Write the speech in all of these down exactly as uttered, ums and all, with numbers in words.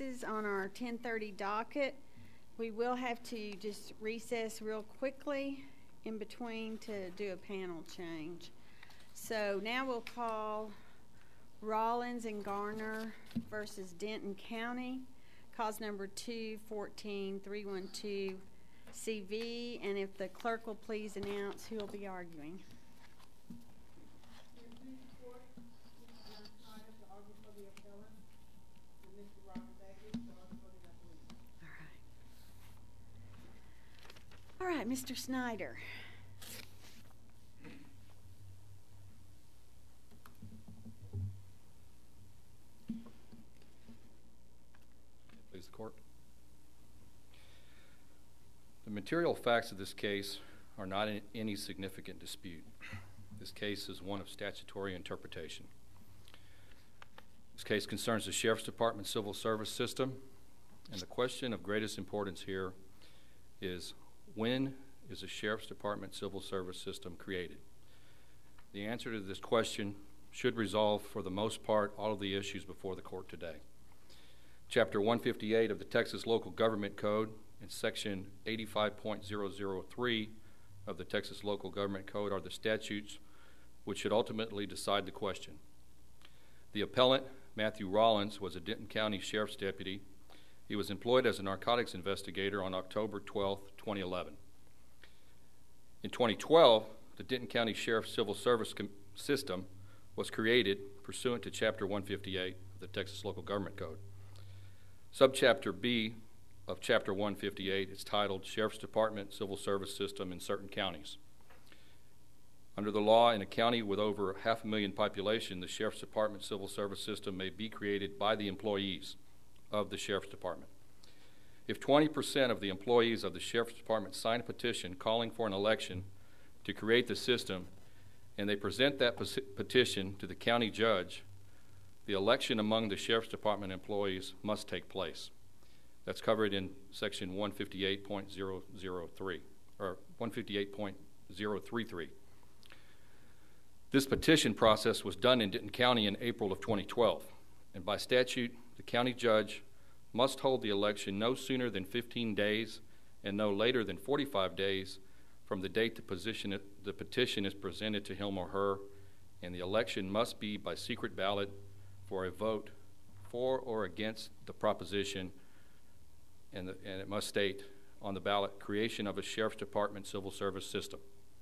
cases on our ten thirty docket. We will have to just recess real quickly in between to do a panel change. So now we'll call Rollins and Garner versus Denton County, cause number two fourteen three one two C V, and if the clerk will please announce who will be arguing. All right, Mister Snyder. Please, the court. The material facts of this case are not in any significant dispute. This case is one of statutory interpretation. This case concerns the Sheriff's Department civil service system, and the question of greatest importance here is, when is the Sheriff's Department civil service system created? The answer to this question should resolve, for the most part, all of the issues before the court today. Chapter one fifty-eight of the Texas Local Government Code and Section eighty-five point zero zero three of the Texas Local Government Code are the statutes which should ultimately decide the question. The appellant, Matthew Rollins, was a Denton County Sheriff's Deputy. He was employed as a narcotics investigator on October twelfth, twenty eleven. In twenty twelve, the Denton County Sheriff's Civil Service Com- System was created pursuant to Chapter one fifty-eight of the Texas Local Government Code. Subchapter B of Chapter one fifty-eight is titled Sheriff's Department Civil Service System in Certain Counties. Under the law, in a county with over half a million population, the Sheriff's Department Civil Service System may be created by the employees of the Sheriff's Department. If twenty percent of the employees of the Sheriff's Department sign a petition calling for an election to create the system, and they present that petition to the county judge, the election among the Sheriff's Department employees must take place. That's covered in Section one fifty-eight point zero zero three, or one fifty-eight point zero three three. This petition process was done in Denton County in April of twenty twelve, and by statute, the county judge must hold the election no sooner than fifteen days and no later than forty-five days from the date the, position, the petition is presented to him or her, and the election must be by secret ballot for a vote for or against the proposition, and, the, and it must state on the ballot creation of a Sheriff's Department civil service system.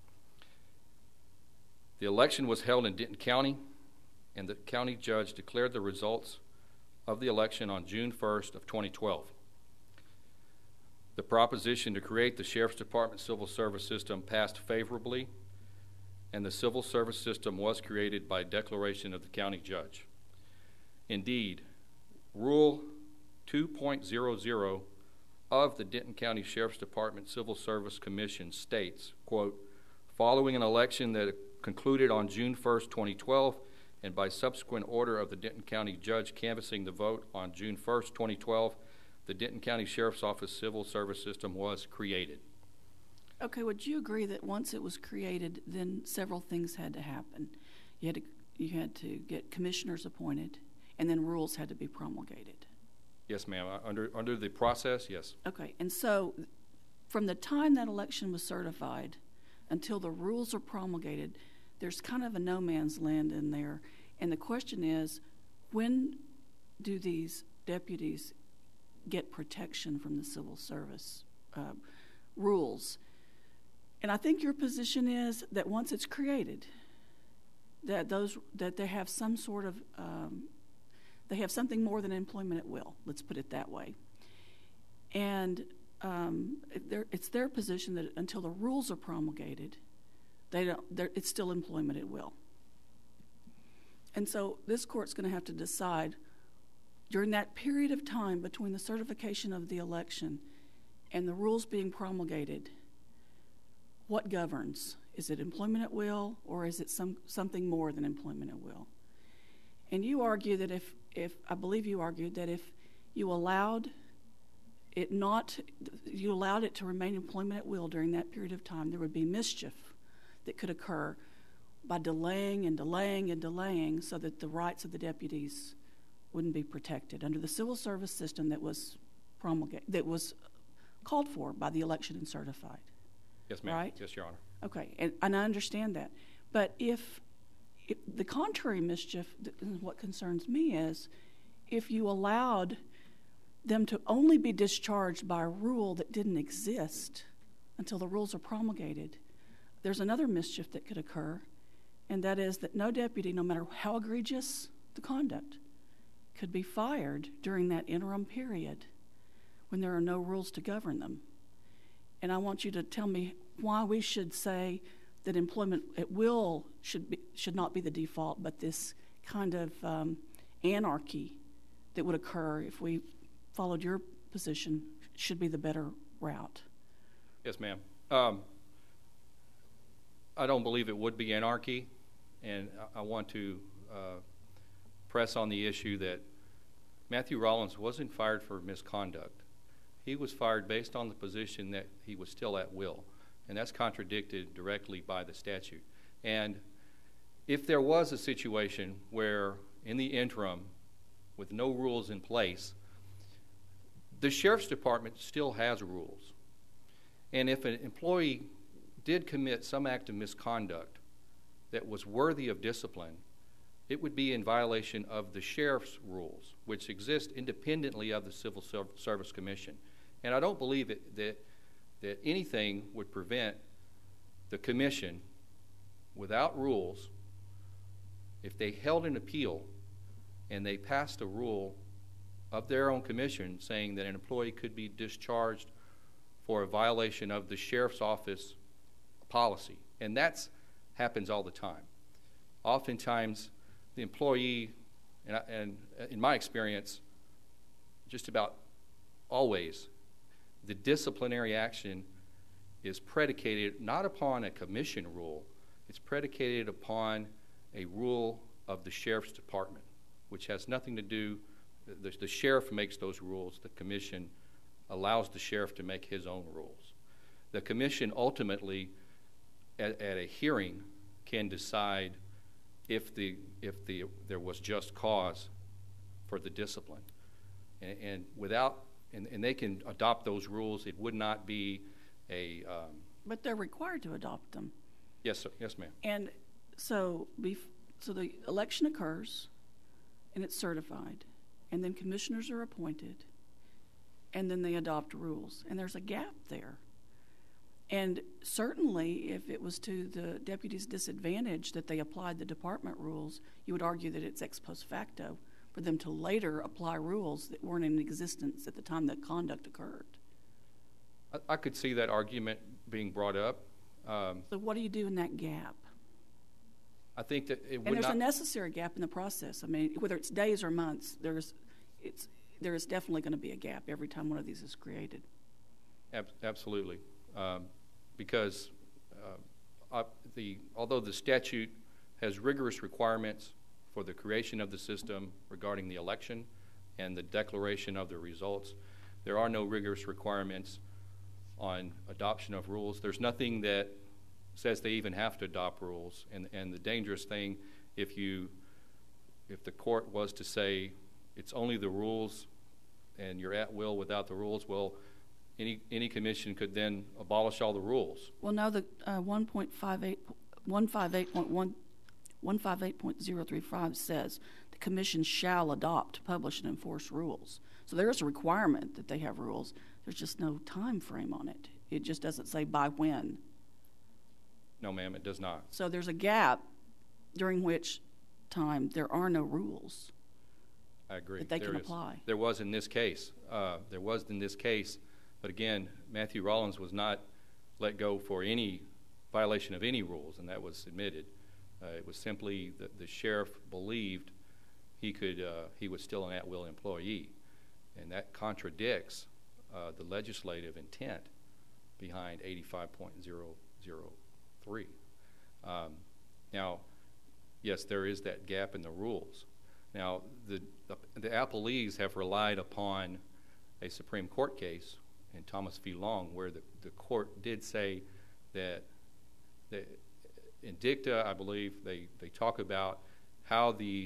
The election was held in Denton County, and the county judge declared the results of the election on June first of twenty twelve. The proposition to create the Sheriff's Department civil service system passed favorably, and the civil service system was created by declaration of the county judge. Indeed, Rule two point zero zero of the Denton County Sheriff's Department Civil Service Commission states, quote, following an election that concluded on June first, twenty twelve, and by subsequent order of the Denton County judge canvassing the vote on June first, twenty twelve, the Denton County Sheriff's Office Civil Service System was created. Okay, would you agree that once it was created, then several things had to happen? You had to, you had to get commissioners appointed, and then rules had to be promulgated. Yes, ma'am. Under, under the process, yes. Okay, and so from the time that election was certified until the rules are promulgated, there's kind of a no man's land in there. And the question is, when do these deputies get protection from the civil service uh, rules? And I think your position is that once it's created, that those that they have some sort of um, they have something more than employment at will. Let's put it that way. And um, it's their position that until the rules are promulgated, they don't. It's still employment at will. And so this court's going to have to decide during that period of time between the certification of the election and the rules being promulgated, what governs? Is it employment at will, or is it some something more than employment at will? And you argue that if, if I believe you argued that if you allowed it not, you allowed it to remain employment at will during that period of time, there would be mischief that could occur by delaying and delaying and delaying so that the rights of the deputies wouldn't be protected under the civil service system that was promulgated, that was called for by the election and certified. Yes, ma'am. Right? Yes, Your Honor. Okay, and, and I understand that. But if, if the contrary mischief, th- what concerns me is if you allowed them to only be discharged by a rule that didn't exist until the rules are promulgated, there's another mischief that could occur, and that is that no deputy, no matter how egregious the conduct, could be fired during that interim period when there are no rules to govern them. And I want you to tell me why we should say that employment at will should be, should not be the default, but this kind of um, anarchy that would occur if we followed your position should be the better route. Yes, ma'am. Um, I don't believe it would be anarchy, and I, I want to uh, press on the issue that Matthew Rollins wasn't fired for misconduct. He was fired based on the position that he was still at will, and that's contradicted directly by the statute. And if there was a situation where, in the interim, with no rules in place, the Sheriff's Department still has rules. And if an employee did commit some act of misconduct that was worthy of discipline, it would be in violation of the sheriff's rules, which exist independently of the Civil Service Commission. And I don't believe it, that, that anything would prevent the commission, without rules, if they held an appeal and they passed a rule of their own commission saying that an employee could be discharged for a violation of the sheriff's office policy. And that happens all the time. Oftentimes, the employee, and, I, and in my experience, just about always, the disciplinary action is predicated not upon a commission rule, it's predicated upon a rule of the Sheriff's Department, which has nothing to do, the, the sheriff makes those rules, the commission allows the sheriff to make his own rules. The commission ultimately, at, at a hearing, can decide if the if the there was just cause for the discipline, and, and without and, and they can adopt those rules. It would not be a. Um, but they're required to adopt them. Yes, sir. Yes, ma'am. And so, bef- so the election occurs, and it's certified, and then commissioners are appointed, and then they adopt rules, and there's a gap there. And certainly, if it was to the deputy's disadvantage that they applied the department rules, you would argue that it's ex post facto for them to later apply rules that weren't in existence at the time that conduct occurred. I, I could see that argument being brought up. Um, So what do you do in that gap? I think that it would And there's not. a necessary gap in the process. I mean, whether it's days or months, there's, it's, there is definitely going to be a gap every time one of these is created. Ab- absolutely. Um, because uh, uh, the although the statute has rigorous requirements for the creation of the system regarding the election and the declaration of the results, there are no rigorous requirements on adoption of rules. There's nothing that says they even have to adopt rules. And, and the dangerous thing, if you if the court was to say it's only the rules and you're at will without the rules, well, Any any commission could then abolish all the rules. Well, now the uh, one point five eight, one fifty-eight point one, one fifty-eight point zero three five says the commission shall adopt, publish, and enforce rules. So there is a requirement that they have rules. There's just no time frame on it. It just doesn't say by when. No, ma'am, it does not. So there's a gap during which time there are no rules. I agree. That they there can is. apply. There was in this case. Uh, there was in this case. But again, Matthew Rollins was not let go for any violation of any rules, and that was admitted. Uh, it was simply that the sheriff believed he could uh, he was still an at-will employee, and that contradicts uh, the legislative intent behind eighty-five point zero zero three. Um, now, yes, there is that gap in the rules. Now, the the, the appellees have relied upon a Supreme Court case in Thomas v. Long, where the, the court did say that, that in dicta, I believe, they, they talk about how the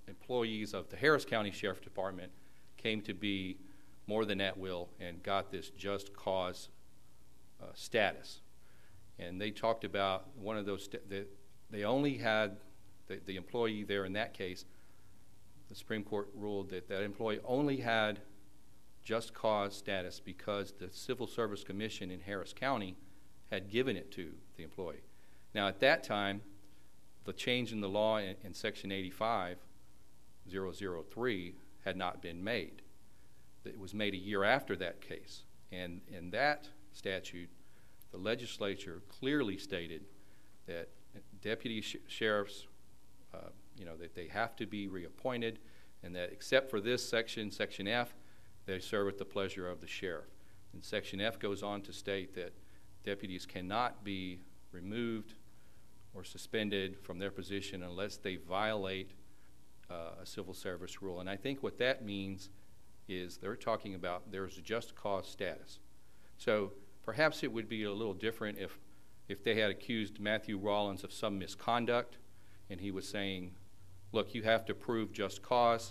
employees of the Harris County Sheriff's Department came to be more than at will and got this just cause uh, status. And they talked about one of those, st- that they only had, the, the employee there in that case, the Supreme Court ruled that that employee only had just cause status because the Civil Service Commission in Harris County had given it to the employee. Now, at that time, the change in the law in, in Section eighty-five thousand three had not been made. It was made a year after that case. And in that statute, the legislature clearly stated that deputy sh- sheriffs, uh, you know, that they have to be reappointed, and that except for this section, Section F, they serve at the pleasure of the sheriff. And Section F goes on to state that deputies cannot be removed or suspended from their position unless they violate uh, a civil service rule. And I think what that means is they're talking about there's a just cause status. So perhaps it would be a little different if, if they had accused Matthew Rollins of some misconduct, and he was saying, look, you have to prove just cause,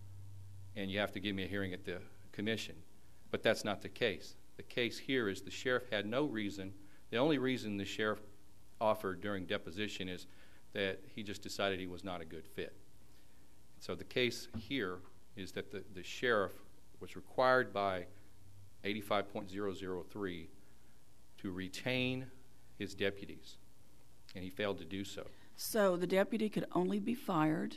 and you have to give me a hearing at the commission. But that's not the case. The case here is the sheriff had no reason. The only reason the sheriff offered during deposition is that he just decided he was not a good fit. So the case here is that the, the sheriff was required by eighty-five point zero zero three to retain his deputies, and he failed to do so. So the deputy could only be fired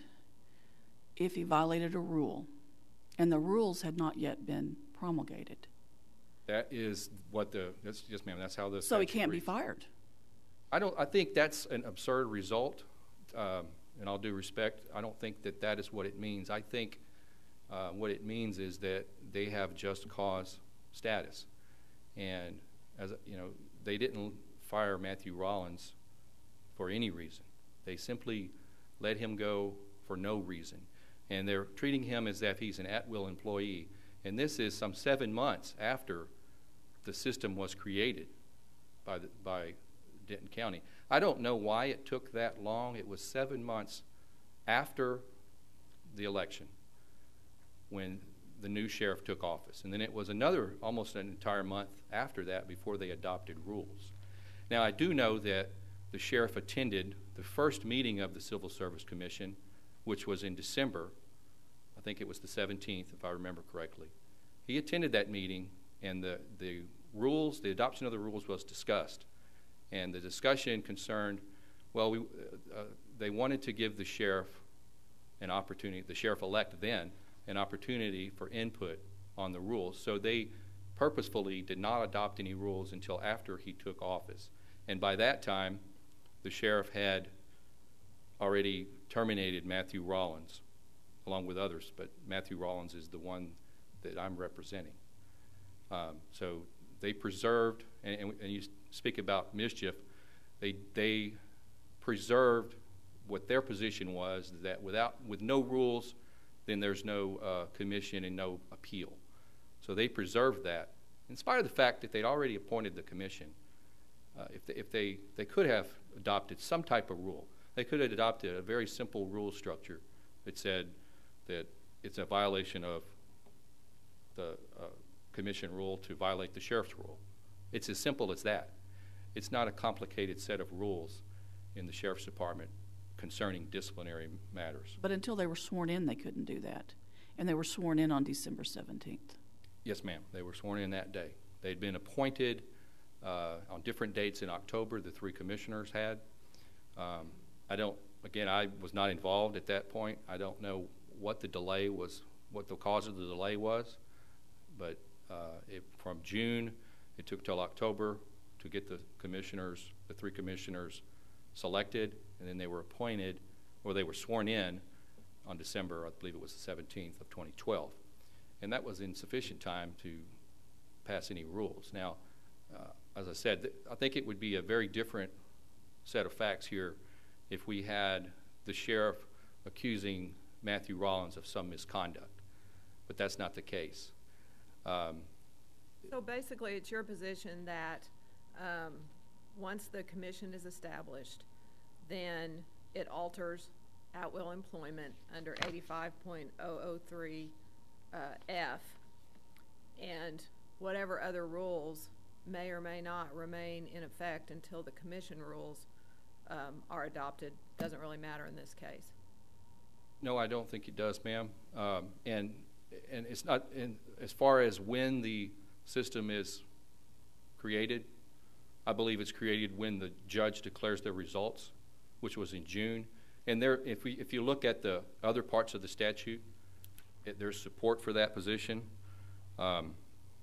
if he violated a rule, and the rules had not yet been promulgated. That is what the, that's, yes ma'am, that's how the So he statute can't reads. be fired. I don't, I think that's an absurd result, um, and all due respect, I don't think that that is what it means. I think uh, what it means is that they have just cause status, and as you know, they didn't fire Matthew Rollins for any reason. They simply let him go for no reason, and they're treating him as if he's an at-will employee. And this is some seven months after the system was created by the, by Denton County. I don't know why it took that long. It was seven months after the election when the new sheriff took office. And then it was another, almost an entire month after that before they adopted rules. Now, I do know that the sheriff attended the first meeting of the Civil Service Commission, which was in December. I think it was the seventeenth, if I remember correctly. He attended that meeting, and the, the rules, the adoption of the rules was discussed. And the discussion concerned, well, we, uh, uh, they wanted to give the sheriff an opportunity, the sheriff-elect then, an opportunity for input on the rules. So they purposefully did not adopt any rules until after he took office. And by that time, the sheriff had already terminated Matthew Rollins, along with others, but Matthew Rollins is the one that I'm representing. Um, so they preserved, and, and, and you speak about mischief, they, they preserved what their position was, that without, with no rules, then there's no uh, commission and no appeal. So they preserved that, in spite of the fact that they'd already appointed the commission. Uh, if they, if they, they could have adopted some type of rule. They could have adopted a very simple rule structure that said that it's a violation of the uh, commission rule to violate the sheriff's rule. It's as simple as that. It's not a complicated set of rules in the sheriff's department concerning disciplinary matters. But until they were sworn in, they couldn't do that. And they were sworn in on December seventeenth. Yes, ma'am. They were sworn in that day. They'd been appointed uh, on different dates in October, the three commissioners had. Um, I don't, again, I was not involved at that point. I don't know what the delay was, what the cause of the delay was, but uh, it, from June, it took till October to get the commissioners, the three commissioners selected, and then they were appointed, or they were sworn in on December, I believe it was the seventeenth of twenty twelve. And that was insufficient time to pass any rules. Now, uh, as I said, th- I think it would be a very different set of facts here if we had the sheriff accusing Matthew Rollins of some misconduct, but that's not the case. Um, So basically, it's your position that um, once the commission is established, then it alters at-will employment under eighty-five point oh oh three uh, F, and whatever other rules may or may not remain in effect until the commission rules um, are adopted. Doesn't really matter in this case. No, I don't think it does, ma'am. Um, and and it's not, in, as far as when the system is created, I believe it's created when the judge declares their results, which was in June. And there, if we, if you look at the other parts of the statute, it, there's support for that position. Um,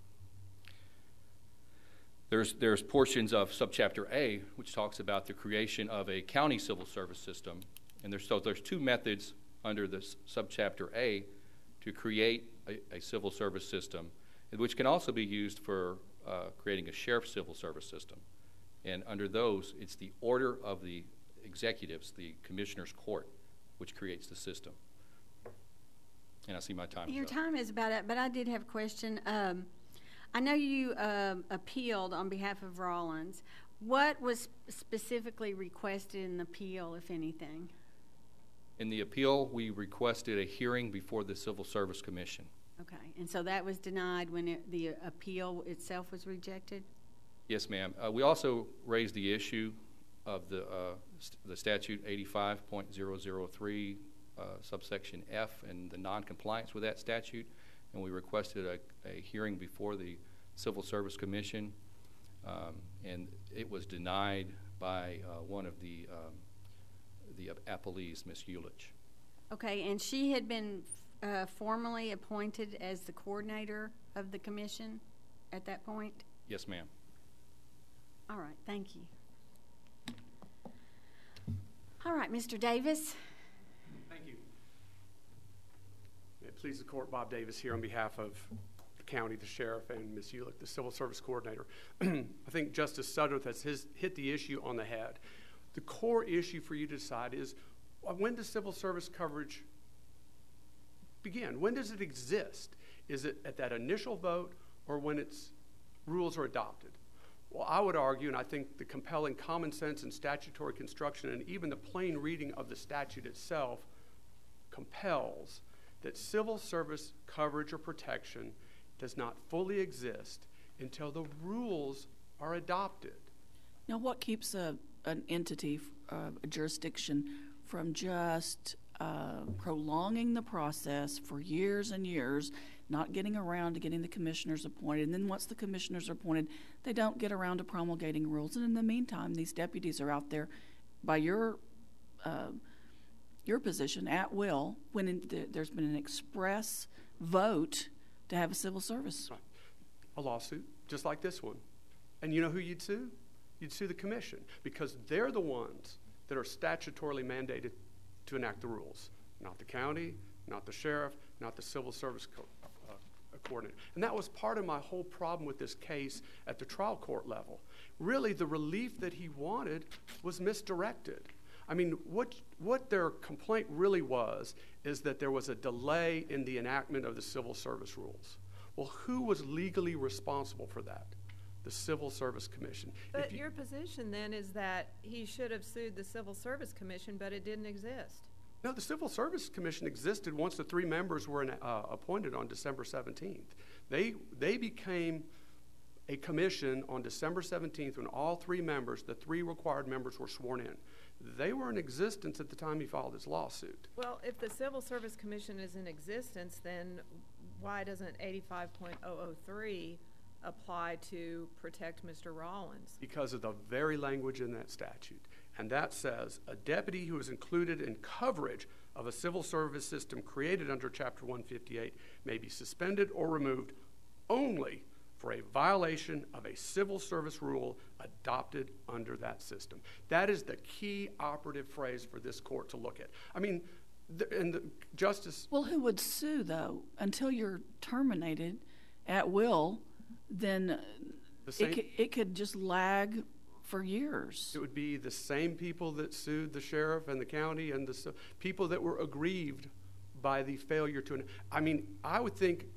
there's there's portions of subchapter A which talks about the creation of a county civil service system, and there's so there's two methods under this subchapter A to create a, a civil service system, which can also be used for uh, creating a sheriff's civil service system. And under those, it's the order of the executives, the commissioner's court, which creates the system. And I see my time Your is up. time is about up, but I did have a question. Um, I know you um, appealed on behalf of Rollins. What was specifically requested in the appeal, if anything? In the appeal, we requested a hearing before the Civil Service Commission. Okay, and so that was denied when it, the appeal itself was rejected? Yes, ma'am. Uh, we also raised the issue of the uh, st the statute eighty-five point oh oh three uh, subsection F and the non-compliance with that statute, and we requested a, a hearing before the Civil Service Commission, um, and it was denied by uh, one of the um, the appellees, Miz Eulich. Okay, and she had been uh, formally appointed as the coordinator of the commission at that point? Yes, ma'am. All right, thank you. All right, Mister Davis. Thank you. May it please the court, Bob Davis here on behalf of the county, the sheriff, and Miz Eulich, the civil service coordinator. I think Justice Sudworth has his, hit the issue on the head. The core issue for you to decide is, when does civil service coverage begin? When does it exist? Is it at that initial vote or when its rules are adopted? Well, I would argue, and I think the compelling common sense and statutory construction and even the plain reading of the statute itself compels that civil service coverage or protection does not fully exist until the rules are adopted. Now, what keeps a, an entity, uh, a jurisdiction, from just uh, prolonging the process for years and years, not getting around to getting the commissioners appointed, and then once the commissioners are appointed, they don't get around to promulgating rules, and in the meantime, these deputies are out there by your uh, your position at will when in th there's been an express vote to have a civil service. Right. A lawsuit, just like this one. And you know who you'd sue? You'd sue the commission, because they're the ones that are statutorily mandated to enact the rules, not the county, not the sheriff, not the civil service co uh, coordinator. And that was part of my whole problem with this case at the trial court level. Really, the relief that he wanted was misdirected. I mean, what, what their complaint really was is that there was a delay in the enactment of the civil service rules. Well, who was legally responsible for that? The Civil Service Commission. But you, your position then is that he should have sued the Civil Service Commission, but it didn't exist. No, the Civil Service Commission existed once the three members were in, uh, appointed on December seventeenth. They, they became a commission on December seventeenth when all three members, the three required members, were sworn in. They were in existence at the time he filed his lawsuit. Well, if the Civil Service Commission is in existence, then why doesn't eighty-five point oh oh three apply to protect Mister Rollins? Because of the very language in that statute. And that says, a deputy who is included in coverage of a civil service system created under Chapter one fifty-eight may be suspended or removed only for a violation of a civil service rule adopted under that system. That is the key operative phrase for this court to look at. I mean, the, and the Justice... Well, who would sue, though? Until you're terminated at will, then The same, it, could, it could just lag for years. it would be the same people that sued the sheriff and the county and the people that were aggrieved by the failure to... I mean, I would think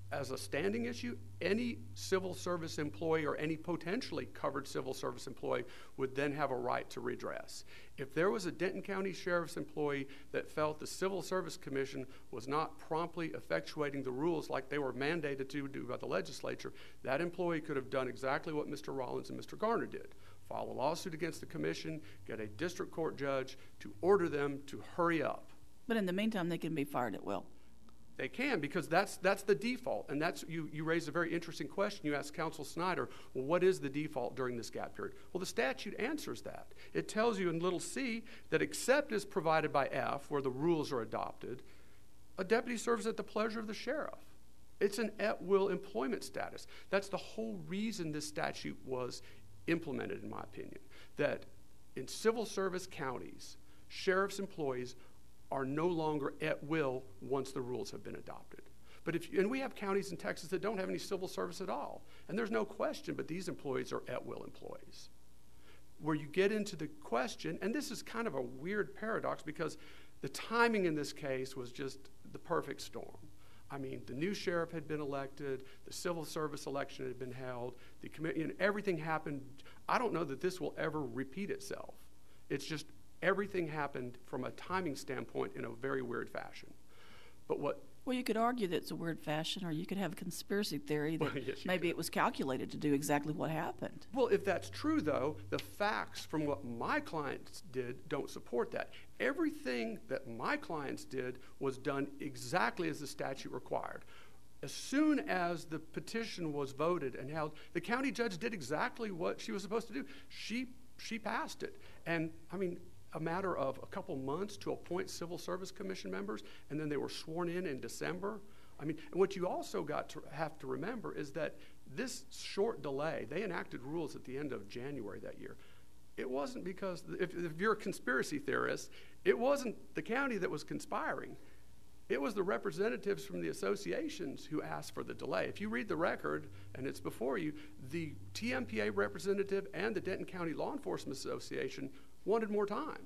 as a standing issue, any civil service employee or any potentially covered civil service employee would then have a right to redress. If there was a Denton County Sheriff's employee that felt the Civil Service Commission was not promptly effectuating the rules like they were mandated to do by the legislature, that employee could have done exactly what Mister Rollins and Mister Garner did. File a lawsuit against the commission, get a district court judge to order them to hurry up. But in the meantime, they can be fired at will. They can, because that's that's the default, and that's you. You raised a very interesting question. You asked Counsel Snyder, well, what is the default during this gap period? Well, the statute answers that. It tells you in little c that except as provided by F, where the rules are adopted, a deputy serves at the pleasure of the sheriff. It's an at-will employment status. That's the whole reason this statute was implemented, in my opinion, that in civil service counties, sheriff's employees are no longer at will once the rules have been adopted. But if, and we have counties in Texas that don't have any civil service at all, and there's no question, but these employees are at will employees. Where you get into the question, and this is kind of a weird paradox because the timing in this case was just the perfect storm. I mean, the new sheriff had been elected, the civil service election had been held, the committee, and everything happened. I don't know that this will ever repeat itself. It's just everything happened from a timing standpoint in a very weird fashion. But what... Well, you could argue that it's a weird fashion, or you could have a conspiracy theory that Well, yes, maybe could. it was calculated to do exactly what happened. Well, if that's true, though, the facts from what my clients did don't support that. Everything that my clients did was done exactly as the statute required. As soon as the petition was voted and held, the county judge did exactly what she was supposed to do. She, she passed it. And, I mean, a matter of a couple months to appoint Civil Service Commission members, and then they were sworn in in December. I mean, and what you also got to have to remember is that this short delay, they enacted rules at the end of January that year. It wasn't because, if, if you're a conspiracy theorist, it wasn't the county that was conspiring. It was the representatives from the associations who asked for the delay. If you read the record, and it's before you, the T M P A representative and the Denton County Law Enforcement Association wanted more time.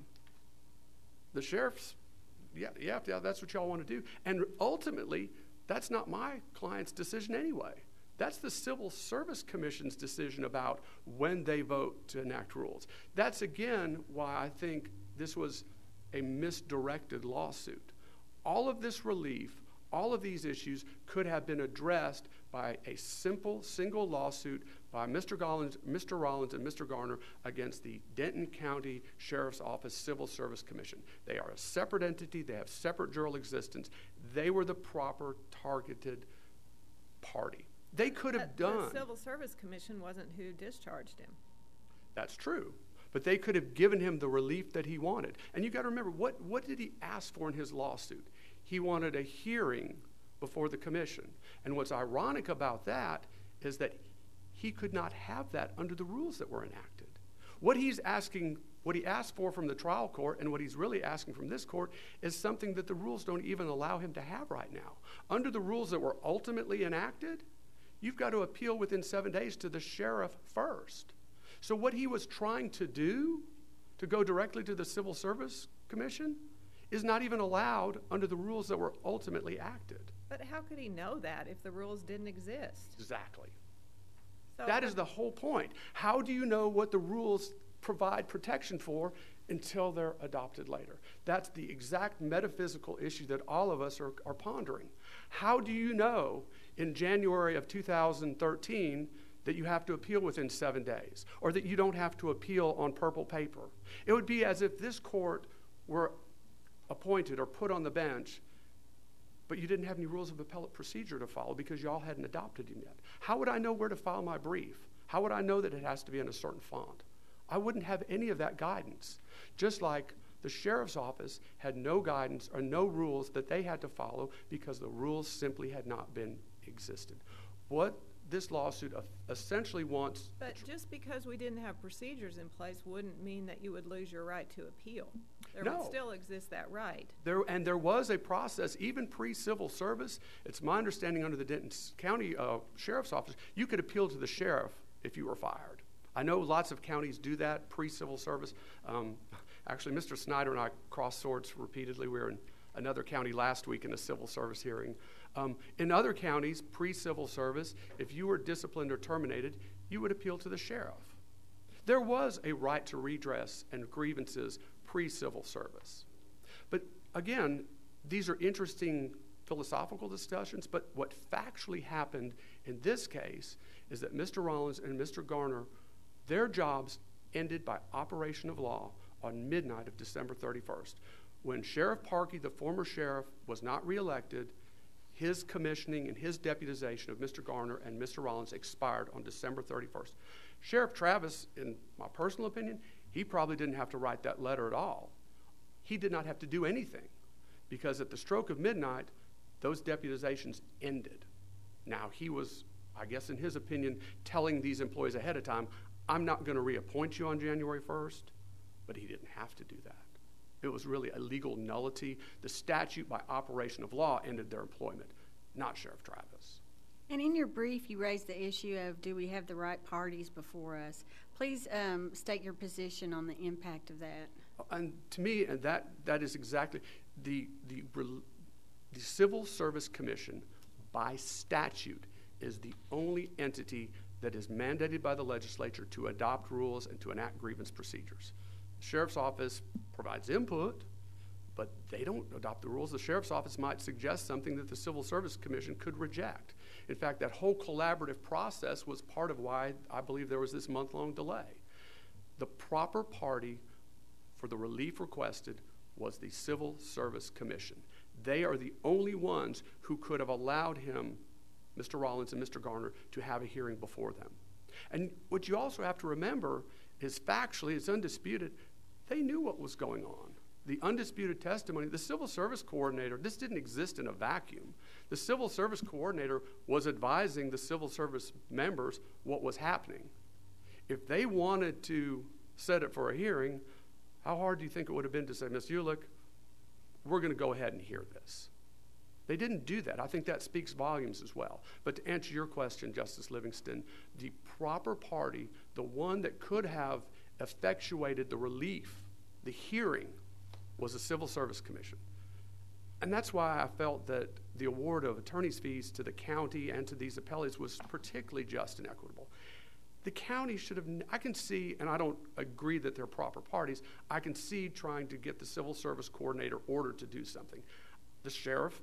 The sheriffs, yeah, yeah, yeah, that's what y'all want to do. And ultimately, that's not my client's decision anyway. That's the Civil Service Commission's decision about when they vote to enact rules. That's, again, why I think this was a misdirected lawsuit. All of this relief, all of these issues could have been addressed by a simple, single lawsuit by Mister Rollins, Mister Rollins and Mister Garner against the Denton County Sheriff's Office Civil Service Commission. They are a separate entity. They have separate jural existence. They were the proper targeted party. They could have But done. The Civil Service Commission wasn't who discharged him. That's true. But they could have given him the relief that he wanted. And you got to remember, what, what did he ask for in his lawsuit? He wanted a hearing before the commission. And what's ironic about that is that he could not have that under the rules that were enacted. What he's asking, what he asked for from the trial court and what he's really asking from this court is something that the rules don't even allow him to have right now. Under the rules that were ultimately enacted, you've got to appeal within seven days to the sheriff first. So what he was trying to do, to go directly to the Civil Service Commission, is not even allowed under the rules that were ultimately acted. But how could he know that if the rules didn't exist? Exactly. So That is the whole point. How do you know what the rules provide protection for until they're adopted later? That's the exact metaphysical issue that all of us are, are pondering. How do you know in January of two thousand thirteen that you have to appeal within seven days, or that you don't have to appeal on purple paper? It would be as if this court were appointed or put on the bench, but you didn't have any rules of appellate procedure to follow because y'all hadn't adopted them yet. How would I know where to file my brief? How would I know that it has to be in a certain font? I wouldn't have any of that guidance. Just like the sheriff's office had no guidance or no rules that they had to follow because the rules simply had not been existed. What this lawsuit essentially wants... But just because we didn't have procedures in place wouldn't mean that you would lose your right to appeal. There No. would still exist that right. There, and there was a process, even pre-civil service. It's my understanding under the Denton County uh, Sheriff's Office, you could appeal to the sheriff if you were fired. I know lots of counties do that pre-civil service. Um, actually, Mister Snyder and I crossed swords repeatedly. We were in another county last week in a civil service hearing. Um, in other counties, pre-civil service, if you were disciplined or terminated, you would appeal to the sheriff. There was a right to redress and grievances pre-civil service. But again, these are interesting philosophical discussions, but what factually happened in this case is that Mister Rollins and Mister Garner, their jobs ended by operation of law on midnight of December thirty-first. When Sheriff Parkey, the former sheriff, was not reelected, his commissioning and his deputization of Mister Garner and Mister Rollins expired on December thirty-first. Sheriff Travis, in my personal opinion, he probably didn't have to write that letter at all. He did not have to do anything because at the stroke of midnight, those deputizations ended. Now, he was, I guess in his opinion, telling these employees ahead of time, I'm not going to reappoint you on January first, but he didn't have to do that. It was really a legal nullity. The statute by operation of law ended their employment, not Sheriff Travis. And in your brief, you raised the issue of do we have the right parties before us? Please um, state your position on the impact of that. And to me, and that that is exactly the the the Civil Service Commission, by statute, is the only entity that is mandated by the legislature to adopt rules and to enact grievance procedures. The Sheriff's Office provides input, but they don't adopt the rules. The Sheriff's Office might suggest something that the Civil Service Commission could reject. In fact, that whole collaborative process was part of why I believe there was this month-long delay. The proper party for the relief requested was the Civil Service Commission. They are the only ones who could have allowed him, Mister Rollins and Mister Garner, to have a hearing before them. And what you also have to remember is factually, it's undisputed, they knew what was going on. The undisputed testimony, the Civil Service Coordinator, this didn't exist in a vacuum. The Civil Service Coordinator was advising the Civil Service members what was happening. If they wanted to set it for a hearing, how hard do you think it would have been to say, Miz Ulick, we're going to go ahead and hear this? They didn't do that. I think that speaks volumes as well. But to answer your question, Justice Livingston, the proper party, the one that could have effectuated the relief, the hearing, was the Civil Service Commission. And that's why I felt that the award of attorney's fees to the county and to these appellees was particularly just and equitable. The county should have, I can see, and I don't agree that they're proper parties, I can see trying to get the Civil Service Coordinator ordered to do something. The sheriff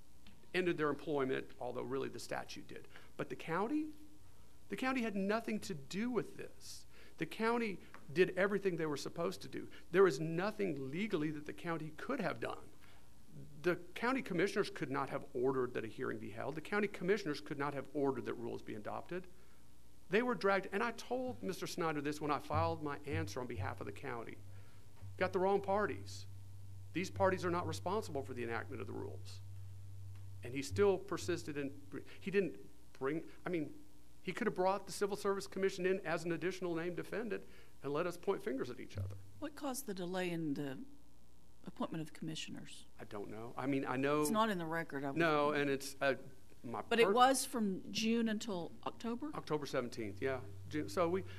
ended their employment, although really the statute did. But the county, the county had nothing to do with this. The county did everything they were supposed to do. There is nothing legally that the county could have done. The county commissioners could not have ordered that a hearing be held. The county commissioners could not have ordered that rules be adopted. They were dragged, and I told Mister Snyder this when I filed my answer on behalf of the county. Got the wrong parties. These parties are not responsible for the enactment of the rules. And he still persisted in, he didn't bring, I mean, he could have brought the Civil Service Commission in as an additional named defendant and let us point fingers at each other. What caused the delay in the appointment of commissioners? I don't know. I mean, I know. It's not in the record. I No, and it's uh, my. But it was from June until October? October seventeenth, yeah. June, so we.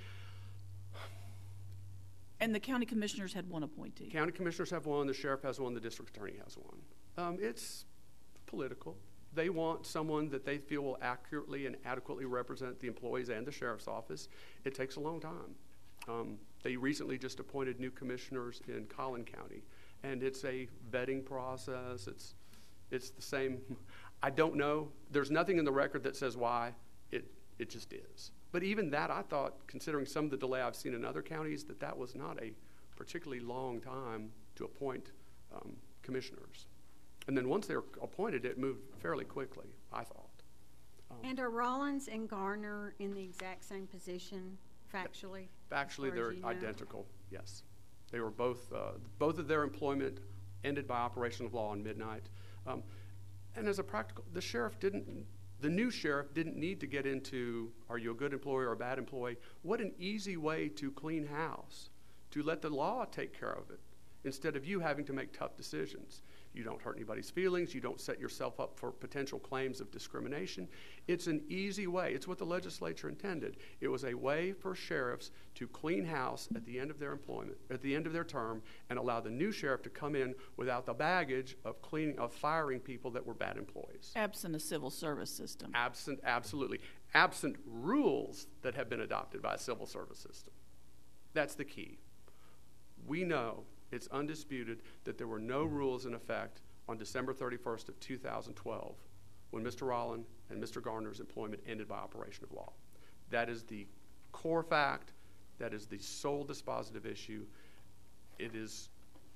And the county commissioners had one appointee. County commissioners have one, the sheriff has one, the district attorney has one. Um, it's political. They want someone that they feel will accurately and adequately represent the employees and the sheriff's office. It takes a long time. Um, they recently just appointed new commissioners in Collin County, and it's a vetting process. It's, it's the same. I don't know. There's nothing in the record that says why. It, it just is. But even that, I thought, considering some of the delay I've seen in other counties, that that was not a particularly long time to appoint um, commissioners. And then once they were appointed, it moved fairly quickly, I thought. Um, And are Rollins and Garner in the exact same position factually? Factually, as they're you know? identical, yes. They were both, uh, both of their employment ended by operation of law on midnight. Um, and as a practical, the sheriff didn't, the new sheriff didn't need to get into, are you a good employee or a bad employee? What an easy way to clean house, to let the law take care of it, instead of you having to make tough decisions. You don't hurt anybody's feelings. You don't set yourself up for potential claims of discrimination. It's an easy way. It's what the legislature intended. It was a way for sheriffs to clean house at the end of their employment, at the end of their term, and allow the new sheriff to come in without the baggage of cleaning, of firing people that were bad employees. Absent a civil service system. Absent, absolutely. Absent rules that have been adopted by a civil service system. That's the key. We know, it's undisputed, that there were no rules in effect on December thirty-first of two thousand twelve when Mister Rollin and Mister Garner's employment ended by operation of law. That is the core fact. That is the sole dispositive issue. It is,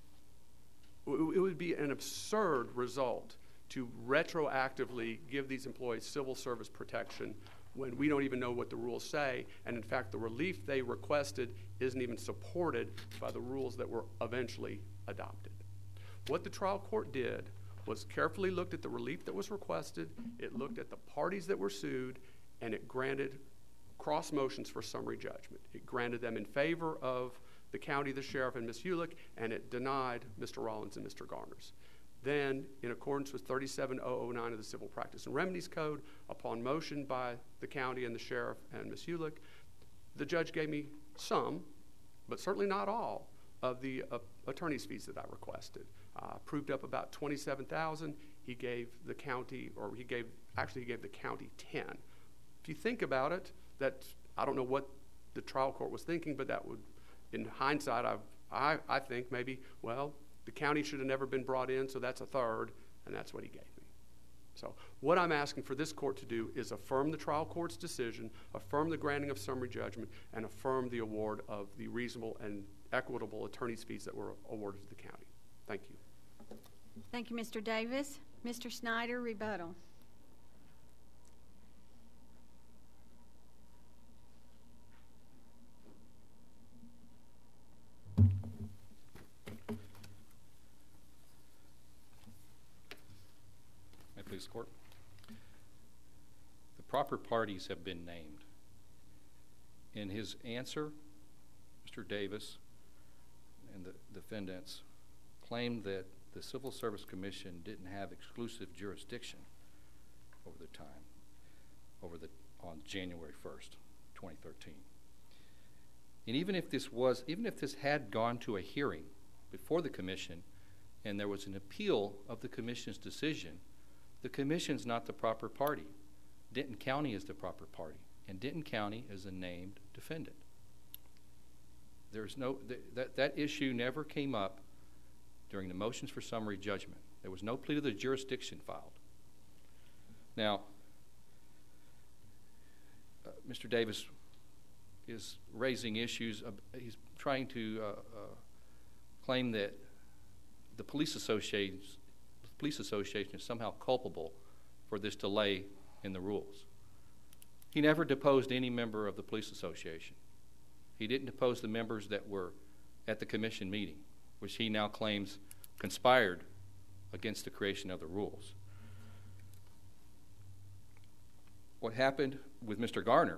it would be an absurd result to retroactively give these employees civil service protection when we don't even know what the rules say, and in fact the relief they requested isn't even supported by the rules that were eventually adopted. What the trial court did was carefully looked at the relief that was requested, it looked at the parties that were sued, and it granted cross motions for summary judgment. It granted them in favor of the county, the sheriff, and Miz Hulick, and it denied Mister Rollins and Mister Garner's. Then, in accordance with thirty-seven thousand nine of the Civil Practice and Remedies Code, upon motion by the county and the sheriff and Miz Hulick, the judge gave me some, but certainly not all, of the uh, attorney's fees that I requested. Uh, proved up about twenty-seven thousand dollars. He gave the county, or he gave, actually he gave the county ten. If you think about it, that, I don't know what the trial court was thinking, but that would, in hindsight, I've, I, I think maybe, well, the county should have never been brought in, so that's a third, and that's what he gave me. So what I'm asking for this court to do is affirm the trial court's decision, affirm the granting of summary judgment, and affirm the award of the reasonable and equitable attorney's fees that were awarded to the county. Thank you. Thank you, Mister Davis. Mister Snyder, rebuttal. Please, court. The proper parties have been named. In his answer, Mister Davis and the defendants claimed that the Civil Service Commission didn't have exclusive jurisdiction over the time, over the on January first, twenty thirteen. And even if this was, even if this had gone to a hearing before the commission, and there was an appeal of the commission's decision, the commission's not the proper party. Denton County is the proper party, and Denton County is a named defendant. There's no, th that, that issue never came up during the motions for summary judgment. There was no plea to the jurisdiction filed. Now, uh, Mister Davis is raising issues, of, he's trying to uh, uh, claim that the police association Police Association is somehow culpable for this delay in the rules. He never deposed any member of the Police Association. He didn't depose the members that were at the commission meeting, which he now claims conspired against the creation of the rules. What happened with Mister Garner,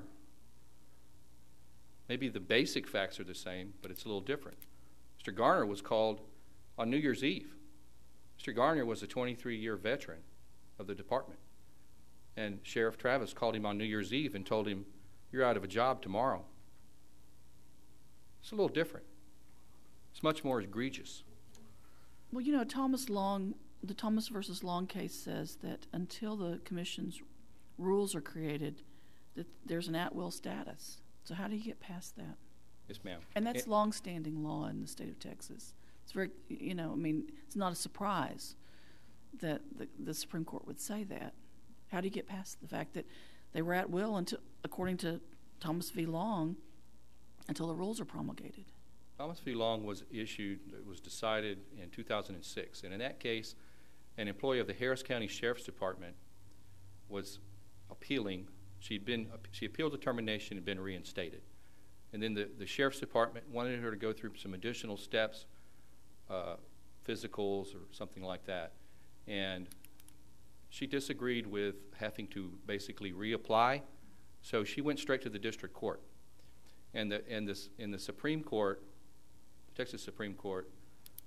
maybe the basic facts are the same, but it's a little different. Mister Garner was called on New Year's Eve. Mister Garner was a twenty-three year veteran of the department, and Sheriff Travis called him on New Year's Eve and told him, "You're out of a job tomorrow." It's a little different. It's much more egregious. Well, you know, Thomas Long, the Thomas versus Long case says that until the commission's rules are created, that there's an at-will status. So how do you get past that? Yes, ma'am. And that's It- long-standing law in the state of Texas. It's very, you know, I mean, it's not a surprise that the, the Supreme Court would say that. How do you get past the fact that they were at will until, according to Thomas v. Long, until the rules are promulgated? Thomas v. Long was issued, it was decided in two thousand six, and in that case, an employee of the Harris County Sheriff's Department was appealing. She'd been, she appealed the termination and been reinstated. And then the, the Sheriff's Department wanted her to go through some additional steps, uh, physicals or something like that. And she disagreed with having to basically reapply, so she went straight to the district court. And the, and this, in the Supreme Court, the Texas Supreme Court,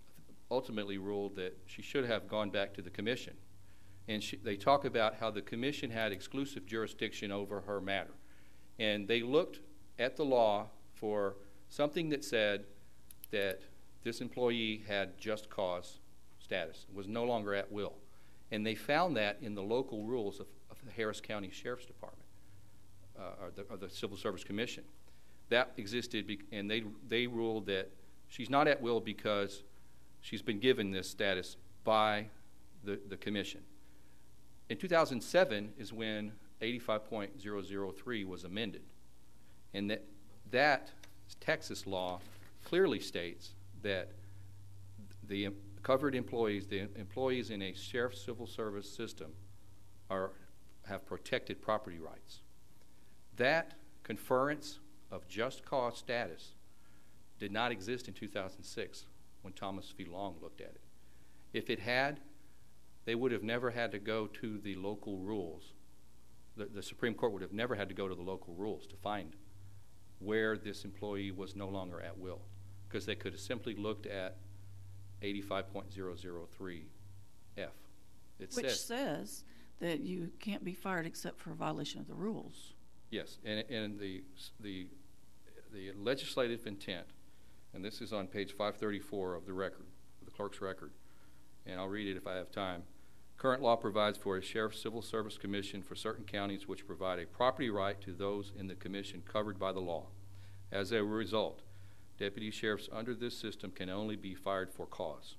ultimately ruled that she should have gone back to the commission. And she, they talk about how the commission had exclusive jurisdiction over her matter. And they looked at the law for something that said that this employee had just cause status, was no longer at will. And they found that in the local rules of, of the Harris County Sheriff's Department, uh, or, the, or the Civil Service Commission. That existed, be, and they, they ruled that she's not at will because she's been given this status by the, the commission. In two thousand seven is when eighty-five point zero zero three was amended. And that, that Texas law clearly states that the covered employees, the employees in a sheriff's civil service system are, have protected property rights. That conference of just cause status did not exist in two thousand six when Thomas v. Long looked at it. If it had, they would have never had to go to the local rules. The, the Supreme Court would have never had to go to the local rules to find where this employee was no longer at will, because they could have simply looked at eighty-five point zero zero three F. It Which says, says that you can't be fired except for a violation of the rules. yes, and, and the, the, the legislative intent, and this is on page five thirty-four of the record, of the clerk's record, and I'll read it if I have time. Current law provides for a sheriff's civil service commission for certain counties which provide a property right to those in the commission covered by the law. As a result, deputy sheriffs under this system can only be fired for cause.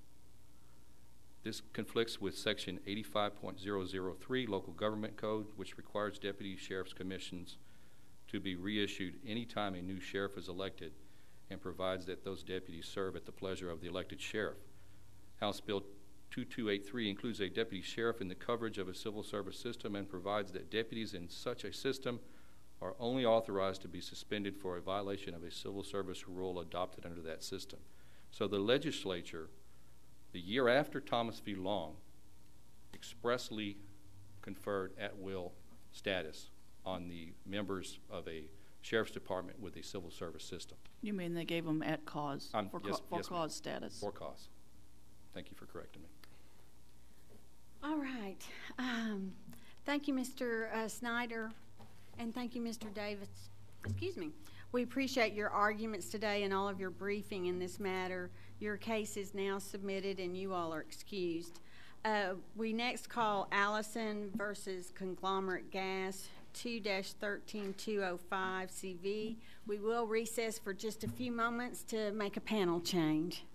This conflicts with section eighty-five point zero zero three Local Government Code, which requires deputy sheriff's commissions to be reissued any time a new sheriff is elected, and provides that those deputies serve at the pleasure of the elected sheriff. House Bill two two eight three includes a deputy sheriff in the coverage of a civil service system and provides that deputies in such a system are only authorized to be suspended for a violation of a civil service rule adopted under that system. So the legislature, the year after Thomas v. Long, expressly conferred at-will status on the members of a sheriff's department with a civil service system. You mean they gave them at cause, Um, for, yes- ca- for yes, ma'am. cause status? For cause. Thank you for correcting me. All right. Um, thank you, Mister Uh, Snyder, and thank you, Mister Davis. Excuse me. We appreciate your arguments today and all of your briefing in this matter. Your case is now submitted, and you all are excused. Uh, we next call Allison versus Conglomerate Gas, two dash thirteen two oh five C V. We will recess for just a few moments to make a panel change.